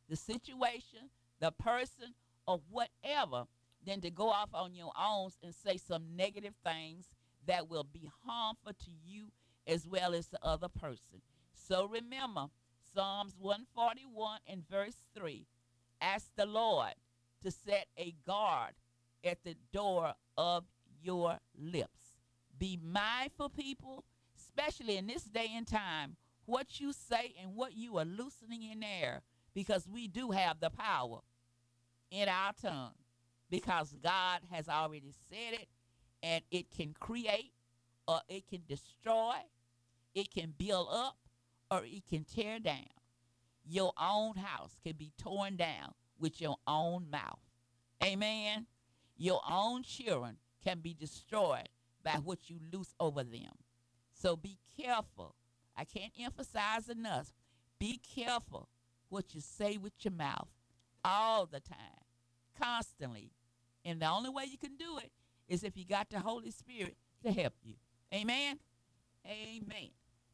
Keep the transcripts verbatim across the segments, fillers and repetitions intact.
the situation, the person, or whatever, than to go off on your own and say some negative things that will be harmful to you as well as the other person. So remember, Psalms one forty-one and verse three, ask the Lord to set a guard at the door of your lips. Be mindful, people, especially in this day and time, what you say and what you are loosening in air, because we do have the power in our tongue, because God has already said it, and it can create or it can destroy, it can build up or it can tear down. Your own house can be torn down with your own mouth. Amen. Your own children can be destroyed by what you loose over them. So be careful. I can't emphasize enough. Be careful what you say with your mouth all the time, constantly. And the only way you can do it is if you got the Holy Spirit to help you. Amen. Amen.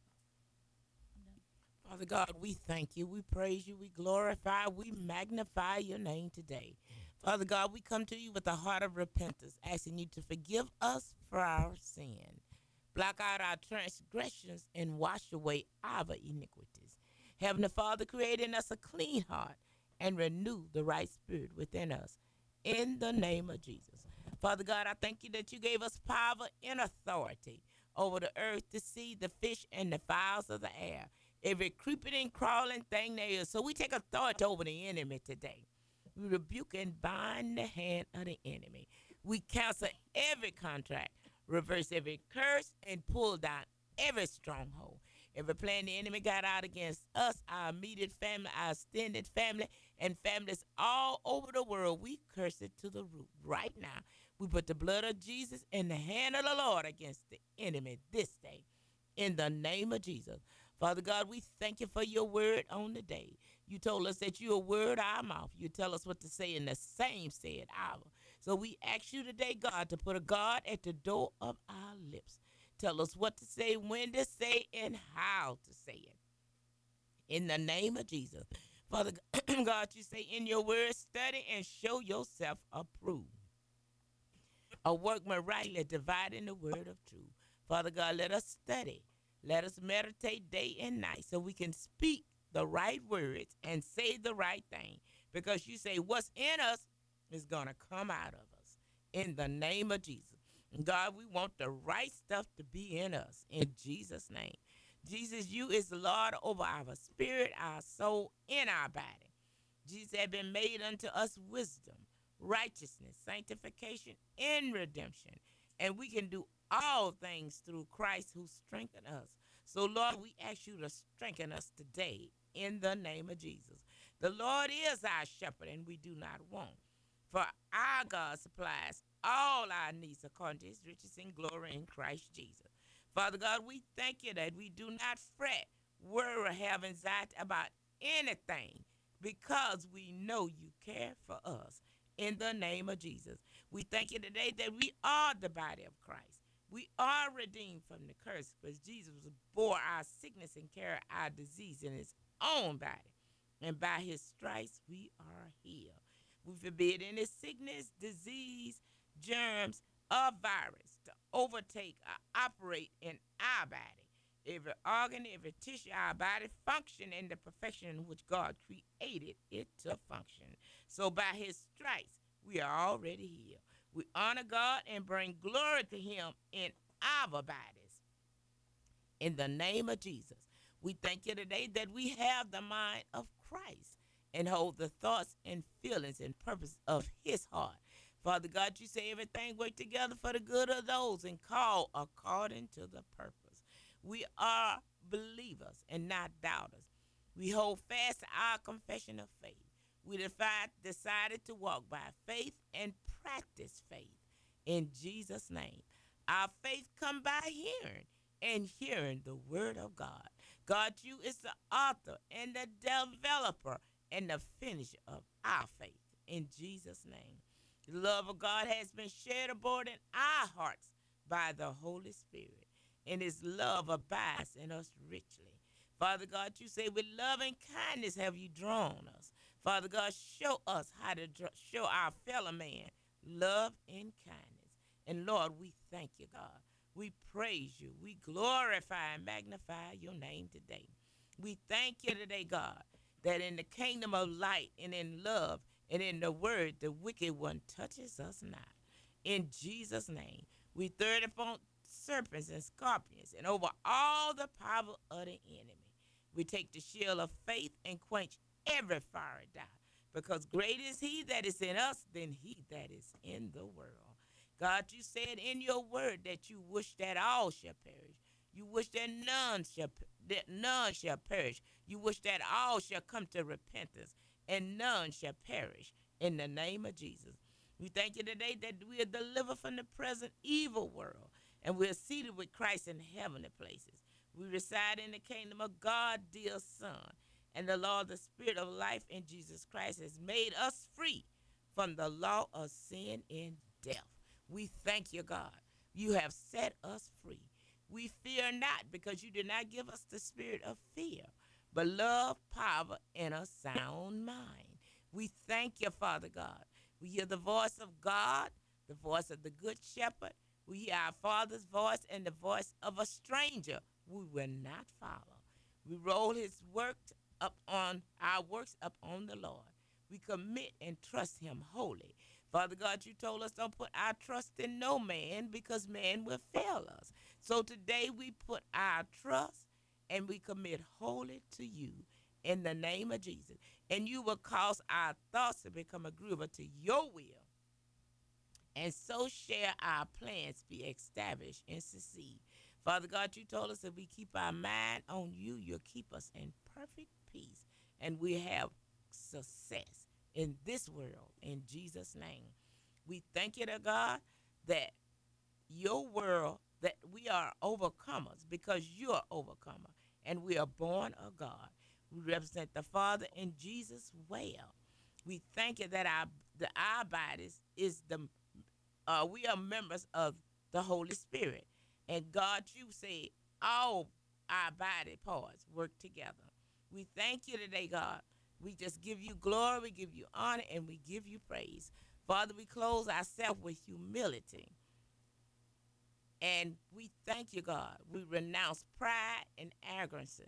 Father God, we thank you, we praise you, we glorify, we magnify your name today. Father God, we come to you with a heart of repentance, asking you to forgive us for our sin. Block out our transgressions and wash away our iniquities. Heavenly Father, create in us a clean heart and renew the right spirit within us. In the name of Jesus. Father God, I thank you that you gave us power and authority over the earth, the sea, the fish, and the fowls of the air. Every creeping and crawling thing there is. So we take authority over the enemy today. We rebuke and bind the hand of the enemy. We cancel every contract, reverse every curse, and pull down every stronghold. Every plan the enemy got out against us, our immediate family, our extended family, and families all over the world, we curse it to the root right now. We put the blood of Jesus in the hand of the Lord against the enemy this day in the name of Jesus. Father God, we thank you for your word on the day. You told us that you are word our mouth. You tell us what to say in the same said hour. So we ask you today, God, to put a guard at the door of our lips. Tell us what to say, when to say, and how to say it. In the name of Jesus. Father God, you say in your word, study and show yourself approved. A workman rightly dividing the word of truth. Father God, let us study. Let us meditate day and night so we can speak the right words and say the right thing. Because you say what's in us is going to come out of us. In the name of Jesus. And God, we want the right stuff to be in us. In Jesus' name. Jesus, you is the Lord over our spirit, our soul, and our body. Jesus had been made unto us wisdom, righteousness, sanctification, and redemption. And we can do all things through Christ who strengthened us. So, Lord, we ask you to strengthen us today in the name of Jesus. The Lord is our shepherd, and we do not want. For our God supplies all our needs according to his riches and glory in Christ Jesus. Father God, we thank you that we do not fret, worry, or have anxiety about anything because we know you care for us. In the name of Jesus, we thank you today that we are the body of Christ. We are redeemed from the curse because Jesus bore our sickness and carried our disease in his own body. And by his stripes, we are healed. We forbid any sickness, disease, germs, or virus to overtake or operate in our body. Every organ, every tissue, our body function in the perfection in which God created it to function. So by his stripes, we are already healed. We honor God and bring glory to him in our bodies. In the name of Jesus, we thank you today that we have the mind of Christ and hold the thoughts and feelings and purpose of his heart. Father God, you say everything work together for the good of those and call according to the purpose. We are believers and not doubters. We hold fast to our confession of faith. We defi- decided to walk by faith and practice faith in Jesus' name. Our faith come by hearing and hearing the word of God. God, you is the author and the developer and the finisher of our faith in Jesus' name. The love of God has been shared abroad in our hearts by the Holy Spirit, and his love abides in us richly. Father God, you say, with love and kindness have you drawn us. Father God, show us how to dr- show our fellow man love and kindness. And Lord, we thank you, God. We praise you. We glorify and magnify your name today. We thank you today, God, that in the kingdom of light and in love and in the word, the wicked one touches us not. In Jesus' name, we third upon serpents and scorpions and over all the power of the enemy. We take the shield of faith and quench every fiery dart, because great is he that is in us than he that is in the world. God, you said in your word that you wish that all shall perish. You wish that none shall that none shall perish. You wish that all shall come to repentance, and none shall perish. In the name of Jesus, we thank you today that we are delivered from the present evil world, and we are seated with Christ in heavenly places. We reside in the kingdom of God, dear Son, and the law of the Spirit of life in Jesus Christ has made us free from the law of sin and death. We thank you, God. You have set us free. We fear not, because you did not give us the spirit of fear, but love, power, and a sound mind. We thank you, Father God. We hear the voice of God, the voice of the good shepherd. We hear our Father's voice and the voice of a stranger we will not follow. We roll his work up on our works up on the Lord. We commit and trust him wholly. Father God, you told us don't put our trust in no man, because man will fail us. So today we put our trust and we commit wholly to you in the name of Jesus. And you will cause our thoughts to become agreeable to your will. And so shall our plans be established and succeed. Father God, you told us if we keep our mind on you, you'll keep us in perfect peace, and we have success in this world. In Jesus' name, we thank you to God that your world, that we are overcomers because you are overcomer, and we are born of God. We represent the Father in Jesus well. We thank you that our the our bodies is the uh, we are members of the Holy Spirit. And God, you say all our body parts work together. We thank you today, God. We just give you glory, we give you honor, and we give you praise. Father, we close ourselves with humility. And we thank you, God. We renounce pride and arrogancy.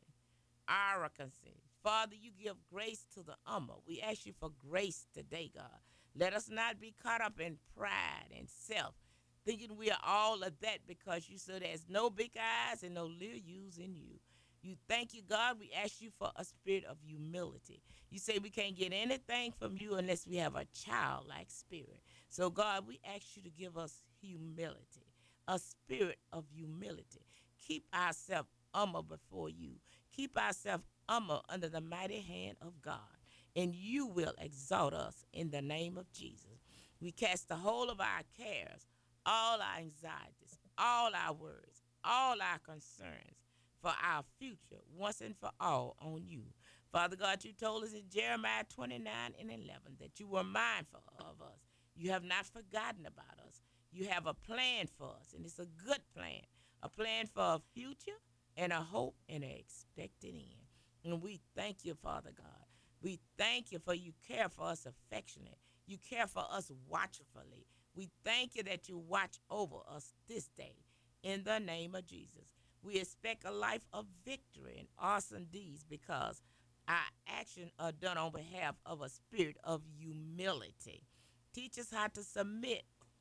Arrogancy. Father, you give grace to the humble. We ask you for grace today, God. Let us not be caught up in pride and self, thinking we are all of that, because you said there's no big eyes and no little U's in you. You thank you, God. We ask you for a spirit of humility. You say we can't get anything from you unless we have a childlike spirit. So, God, we ask you to give us humility, a spirit of humility. Keep ourselves humble before you. Keep ourselves humble under the mighty hand of God, and you will exalt us in the name of Jesus. We cast the whole of our cares, all our anxieties, all our worries, all our concerns for our future once and for all on you. Father God, you told us in Jeremiah twenty-nine and eleven that you were mindful of us. You have not forgotten about us. You have a plan for us, and it's a good plan, a plan for a future and a hope and an expected end. And we thank you, Father God. We thank you for you care for us affectionately. You care for us watchfully. We thank you that you watch over us this day in the name of Jesus. We expect a life of victory and awesome deeds, because our actions are done on behalf of a spirit of humility. Teach us how to submit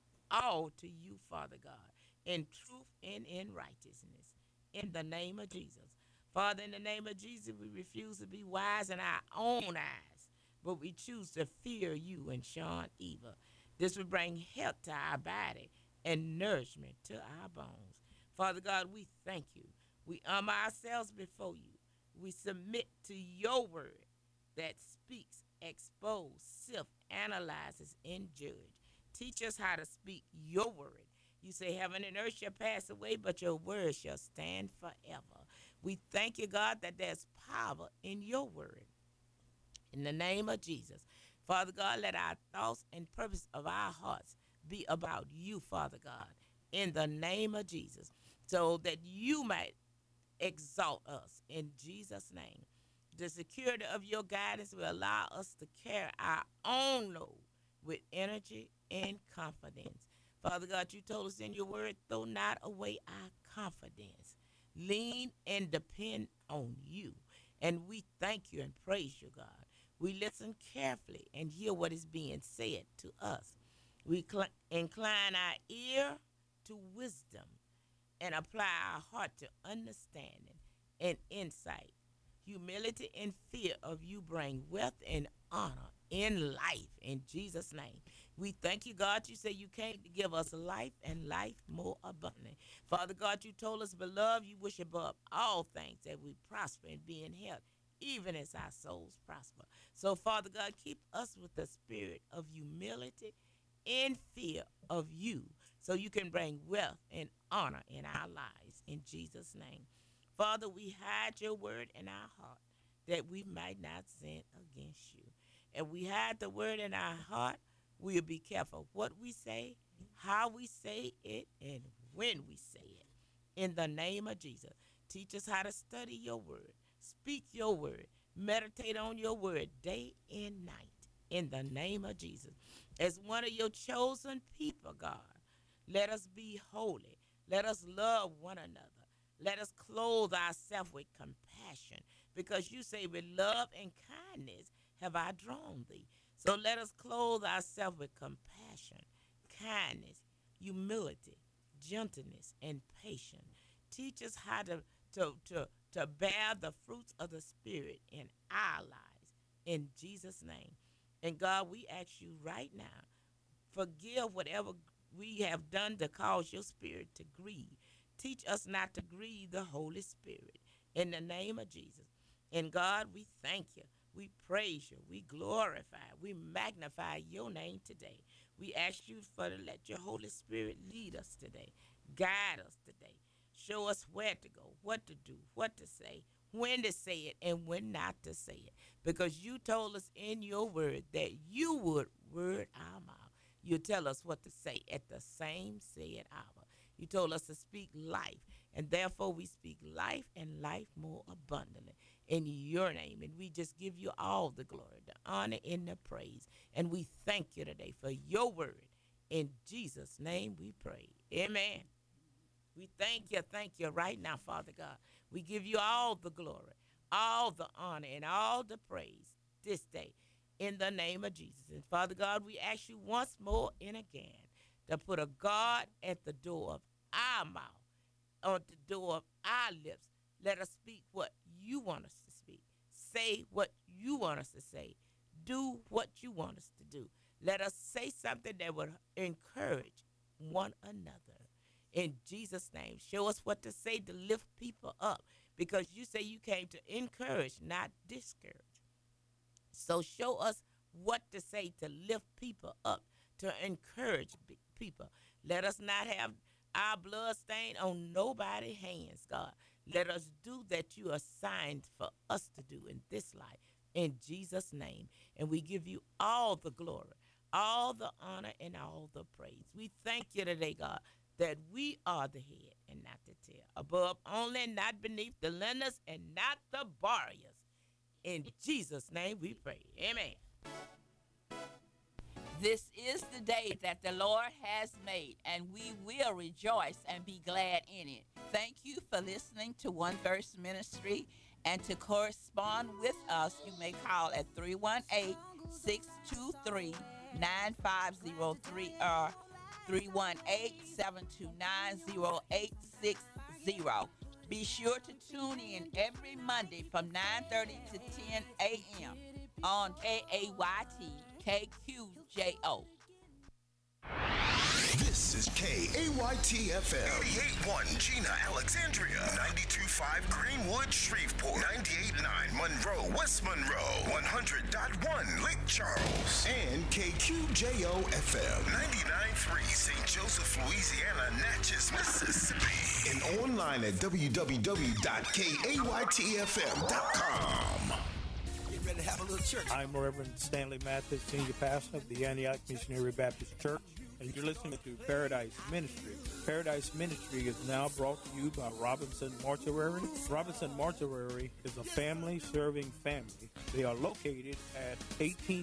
all to you, Father God, in truth and in righteousness, in the name of Jesus. Father, in the name of Jesus, we refuse to be wise in our own eyes, but we choose to fear you and shun evil. This will bring health to our body and nourishment to our bones. Father God, we thank you. We humble ourselves before you. We submit to your word that speaks, exposes, sifts, analyzes, and judges. Teach us how to speak your word. You say heaven and earth shall pass away, but your word shall stand forever. We thank you, God, that there's power in your word. In the name of Jesus, Father God, let our thoughts and purpose of our hearts be about you, Father God, in the name of Jesus, so that you might exalt us in Jesus' name. The security of your guidance will allow us to carry our own load with energy and confidence. Father God, you told us in your word, throw not away our confidence. Lean and depend on you. And we thank you and praise you, God. We listen carefully and hear what is being said to us. We cl- incline our ear to wisdom and apply our heart to understanding and insight. Humility and fear of you bring wealth and honor in life. In Jesus' name, we thank you, God. You say you came to give us life and life more abundantly. Father God, you told us, beloved, you wish above all things that we prosper and be in health, even as our souls prosper. So, Father God, keep us with the spirit of humility and fear of you, so you can bring wealth and honor in our lives. In Jesus' name. Father, we hide your word in our heart that we might not sin against you. And we hide the word in our heart, we'll be careful what we say, how we say it, and when we say it. In the name of Jesus, teach us how to study your word, speak your word, meditate on your word day and night. In the name of Jesus. As one of your chosen people, God, let us be holy. Let us love one another. Let us clothe ourselves with compassion, because you say with love and kindness have I drawn thee. So let us clothe ourselves with compassion, kindness, humility, gentleness, and patience. Teach us how to, to, to, to bear the fruits of the Spirit in our lives. In Jesus' name. And God, we ask you right now, forgive whatever we have done to cause your spirit to grieve. Teach us not to grieve the Holy Spirit. In the name of Jesus. And God, we thank you. We praise you. We glorify. We magnify your name today. We ask you for to let your Holy Spirit lead us today. Guide us today. Show us where to go, what to do, what to say, when to say it, and when not to say it. Because you told us in your word that you would word our mouth. You tell us what to say at the same said hour. You told us to speak life, and therefore we speak life and life more abundantly in your name. And we just give you all the glory, the honor, and the praise. And we thank you today for your word. In Jesus' name we pray. Amen. We thank you, thank you right now, Father God. We give you all the glory, all the honor, and all the praise this day in the name of Jesus. And Father God, we ask you once more and again to put a guard at the door of our mouth, on the door of our lips. Let us speak what you want us to speak. Say what you want us to say. Do what you want us to do. Let us say something that would encourage one another. In Jesus' name, show us what to say to lift people up, because you say you came to encourage, not discourage. So show us what to say to lift people up, to encourage people. Let us not have our blood stain on nobody's hands, God. Let us do that you assigned for us to do in this life, in Jesus' name. And we give you all the glory, all the honor, and all the praise. We thank you today, God, that we are the head and not the tail, above only, not beneath, the lenders and not the borrowers. In Jesus' name we pray. Amen. This is the day that the Lord has made, and we will rejoice and be glad in it. Thank you for listening to One Verse Ministry, and to correspond with us, you may call at three one eight, six two three, nine five zero three or three one eight, seven two nine, zero eight six zero. Be sure to tune in every Monday from nine thirty to ten a.m. on K A Y T K Q J O. This is K A Y T F M. eighty-eight point one Gina, Alexandria. ninety-two point five Greenwood, Shreveport. ninety-eight point nine Monroe, West Monroe. one hundred point one Lake Charles. And K Q J O F M. ninety-nine point three Saint Joseph, Louisiana, Natchez, Mississippi. And online at w w w dot k a y t f m dot com. Ready to have a little church. I'm Reverend Stanley Mathis, Senior Pastor of the Antioch Missionary Baptist Church and you're listening to Paradise Ministry. Paradise Ministry is now brought to you by Robinson Mortuary. Robinson Mortuary is a family serving family. They are located at eighteen